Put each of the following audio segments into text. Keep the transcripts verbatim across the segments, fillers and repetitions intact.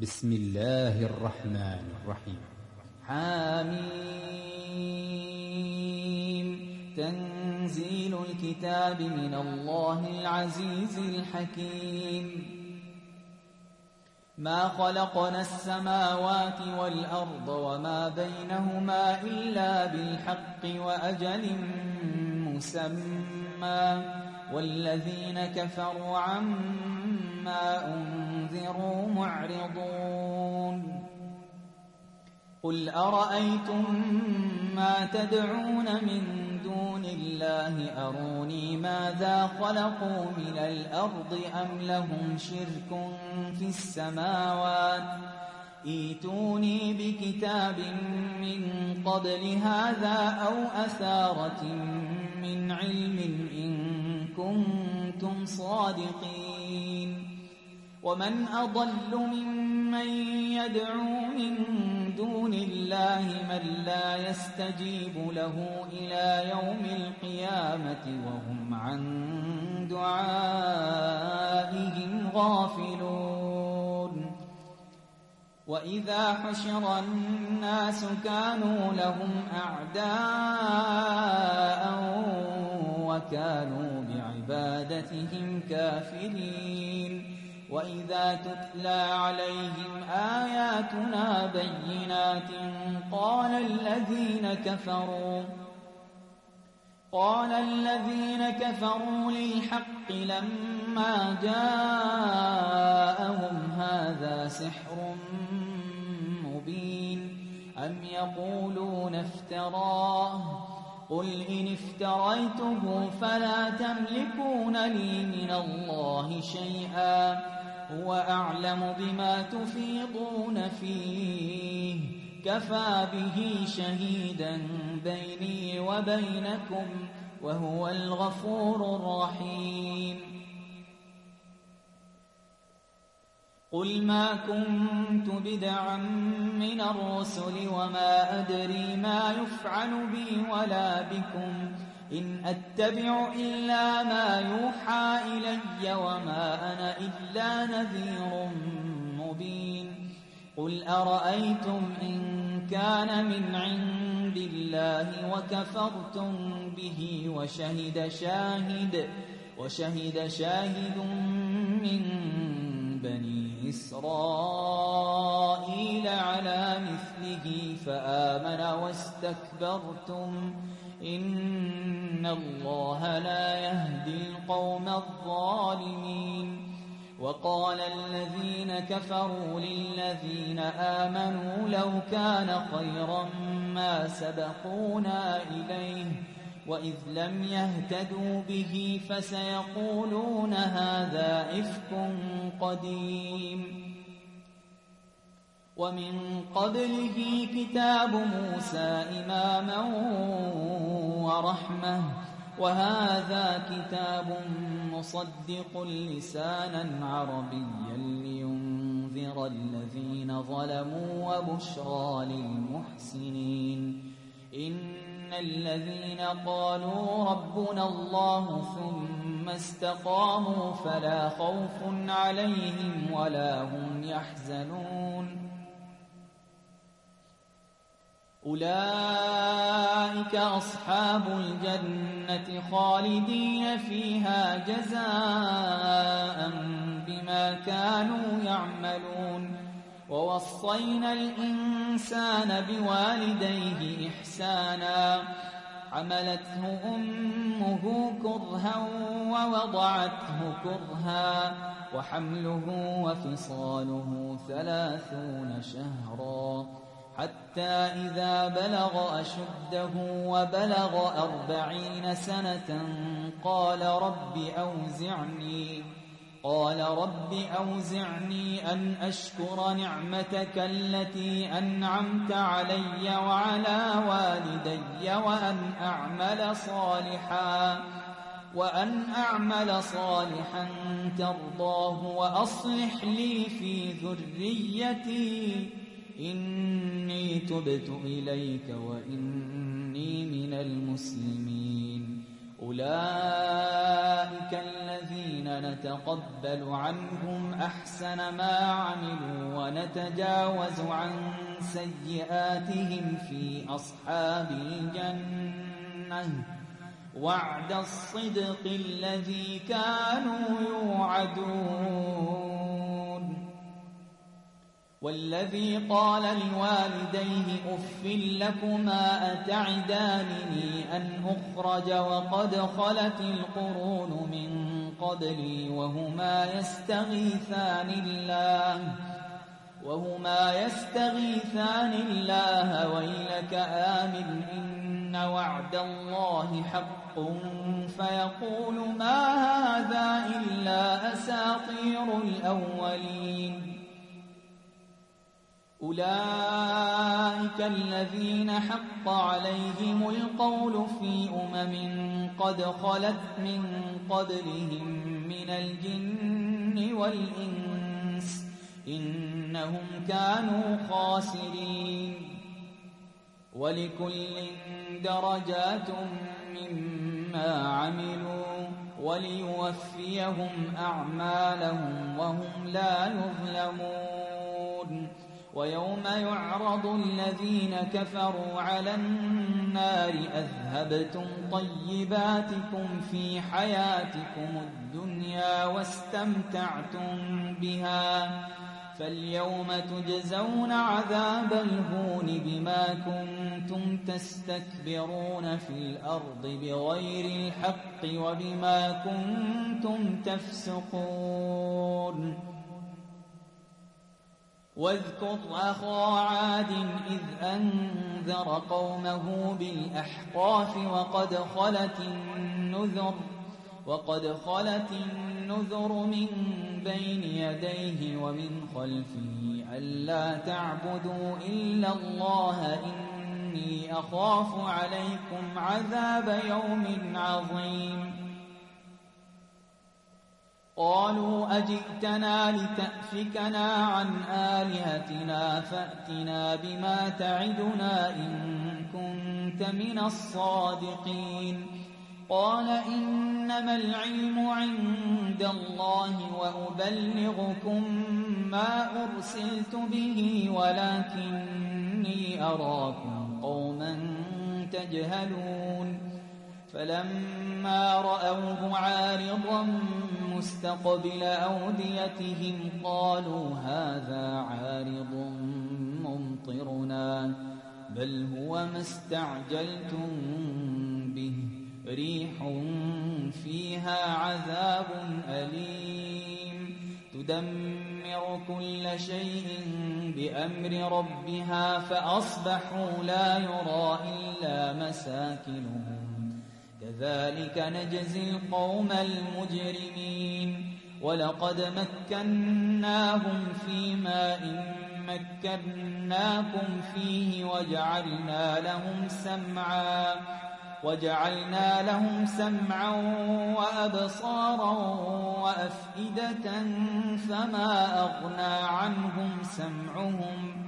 بسم الله الرحمن الرحيم. حميم. تنزيل الكتاب من الله العزيز الحكيم. ما خلقنا السماوات والأرض وما بينهما إلا بالحق وأجل مسمى والذين كفروا عما أنذروا معرضون. قل أرأيتم ما تدعون من دون الله أروني ماذا خلقوا من الأرض أم لهم شرك في السماوات ائتوني بكتاب من قبل هذا أو أثارة من علم إن كنتم صادقين. ومن أضل ممن يدعو من دون الله من لا يستجيب له إلى يوم القيامة وهم عن دعائهم غافلون. وإذا حشر الناس كانوا لهم أعداء وكانوا بعبادتهم كافرين. وإذا تتلى عليهم آياتنا بينات قال الذين كفروا قال الذين كفروا للحق لما جاءهم هذا سحر مبين أم يقولون افتراه قل إن افتريته فلا تملكون لي من الله شيئا هو أعلم بما تفيضون فيه كفى به شهيدا بيني وبينكم وهو الغفور الرحيم. قل ما كنت بدعا من الرسل وما أدري ما يفعل بي ولا بكم إن أتبع إلا ما يوحى إلي وما أنا إلا نذير مبين. قل أرأيتم إن كان من عند الله وكفرتم به وشهد شاهد وشهد شاهد من بني إسرائيل على مثله فآمن واستكبرتم إن الله لا يهدي القوم الظالمين. وقال الذين كفروا للذين آمنوا لو كان خيرا ما سبقونا إليه وإذ لم يهتدوا به فسيقولون هذا إفك قديم. ومن قبله كتاب موسى إماما ورحمة وهذا كتاب مصدق لسانا عربيا لينذر الذين ظلموا وبشرى للمحسنين. إن الذين قالوا ربنا الله ثم استقاموا فلا خوف عليهم ولا هم يحزنون أولئك أصحاب الجنة خالدين فيها جزاء بما كانوا يعملون. ووصينا الإنسان بوالديه إحسانا حملته أمه كرها ووضعته كرها وحمله وفصاله ثلاثون شهرا حتى إذا بلغ أشده وبلغ أربعين سنة قال رب أوزعني قال رب أوزعني أن أشكر نعمتك التي أنعمت علي وعلى والدي وأن أعمل صالحا وأن أعمل صالحا ترضاه وأصلح لي في ذريتي إني تبت إليك وإني من المسلمين. أولئك الذين نتقبل عنهم أحسن ما عملوا ونتجاوز عن سيئاتهم في أصحاب الجنة وعد الصدق الذي كانوا يوعدون. والذي قال لوالديه أف لكما أتعدانني أن أخرج وقد خلت القرون من قبلي وهما يستغيثان الله وهما يستغيثان الله ويلك آمن إن وعد الله حق فيقول ما هذا إلا أساطير الأولين. أولئك الذين حق عليهم القول في أمم قد خلت من قبلهم من الجن والإنس إنهم كانوا خاسرين. ولكل درجات مما عملوا وليوفيهم أعمالهم وهم لا يظلمون. ويوم يعرض الذين كفروا على النار أذهبتم طيباتكم في حياتكم الدنيا واستمتعتم بها فاليوم تجزون عذاب الهون بما كنتم تستكبرون في الأرض بغير الحق وبما كنتم تفسقون. واذكر أخا عاد إذ أنذر قومه بالأحقاف وقد خلت النذر وقد خلت النذر من بين يديه ومن خلفه ألا تعبدوا إلا الله إني أخاف عليكم عذاب يوم عظيم. قالوا أجئتنا لتأفكنا عن آلهتنا فأتنا بما تعدنا إن كنت من الصادقين. قال إنما العلم عند الله وأبلغكم ما أرسلت به ولكني أراكم قوما تجهلون. فلما رأوه عارضا مستقبل أوديتهم قالوا هذا عارض ممطرنا بل هو ما استعجلتم به ريح فيها عذاب أليم تدمر كل شيء بأمر ربها فأصبحوا لا يرى إلا مساكنهم كذلك نجزي القوم المجرمين. ولقد مكناهم في ماء مكناكم فيه وجعلنا لهم سمعا وجعلنا لهم سمعا وأبصارا وأفئدة فما أغنى عنهم سمعهم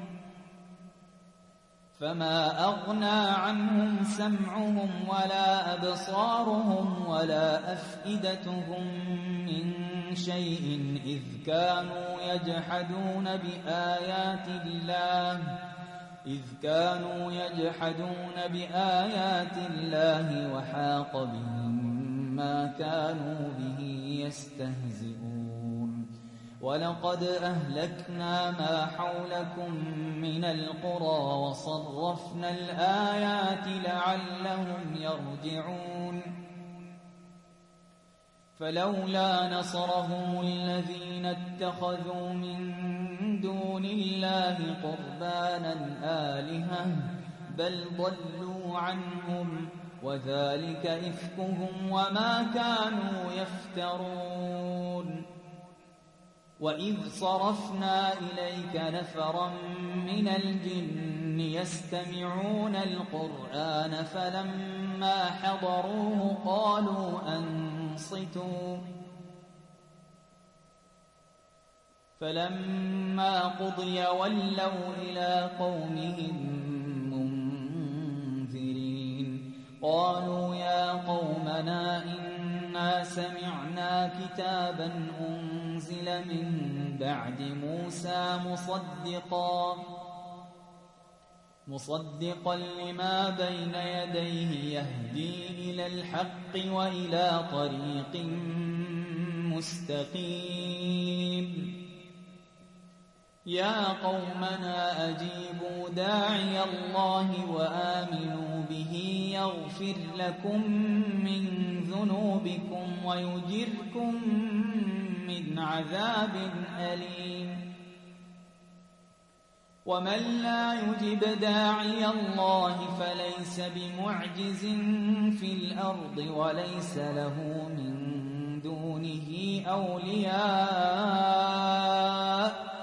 فما أغنى عنهم سمعهم ولا أبصارهم ولا أفئدتهم من شيء إذ كانوا يجحدون بآيات الله إذ كانوا يجحدون بآيات الله وحاق بهم ما كانوا به يستهزئون. ولقد أهلكنا ما حولكم من القرى وصرفنا الآيات لعلهم يرجعون. فلولا نصرهم الذين اتخذوا من دون الله قربانا آلهة بل ضلوا عنهم وذلك إفكهم وما كانوا يفترون. وإذ صرفنا إليك نفرا من الجن يستمعون القرآن فلما حضروه قالوا أنصتوا فلما قضي ولوا إلى قومهم منذرين. قالوا يا قومنا إن إنا سمعنا كتابا أنزل من بعد موسى مصدقا مصدقا لما بين يديه يهدي إلى الحق وإلى طريق مستقيم يا قومنا أجيبوا داعي الله وآمنوا به يغفر لكم من ذنوبكم ويجركم من عذاب أليم ومن لا يجب داعي الله فليس بمعجز في الأرض وليس له من دونه أولياء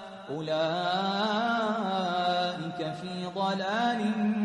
أولئك في ضلال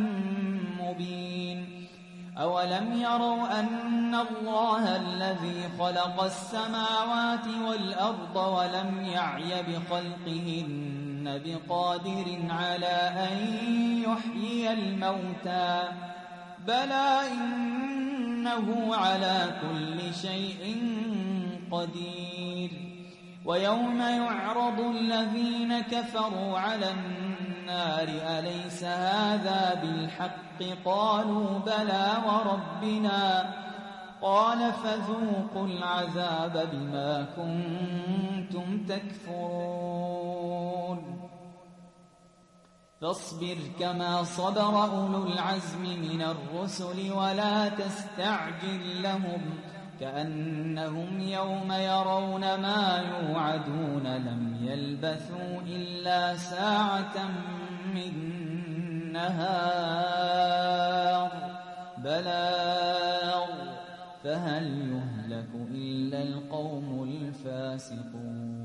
مبين أولم يروا أن الله الذي خلق السماوات والأرض ولم يعي بخلقهن بقادر على أن يحيي الموتى بلى إنه على كل شيء قدير ويوم يعرض الذين كفروا على النار أليس هذا بالحق قالوا بلى وربنا قال فذوقوا العذاب بما كنتم تكفرون فاصبر كما صبر أولو العزم من الرسل ولا تستعجل لهم كأنهم يوم يرون ما يوعدون لم يلبثوا إلا ساعة من نهار بلاغ فهل يهلك إلا القوم الفاسقون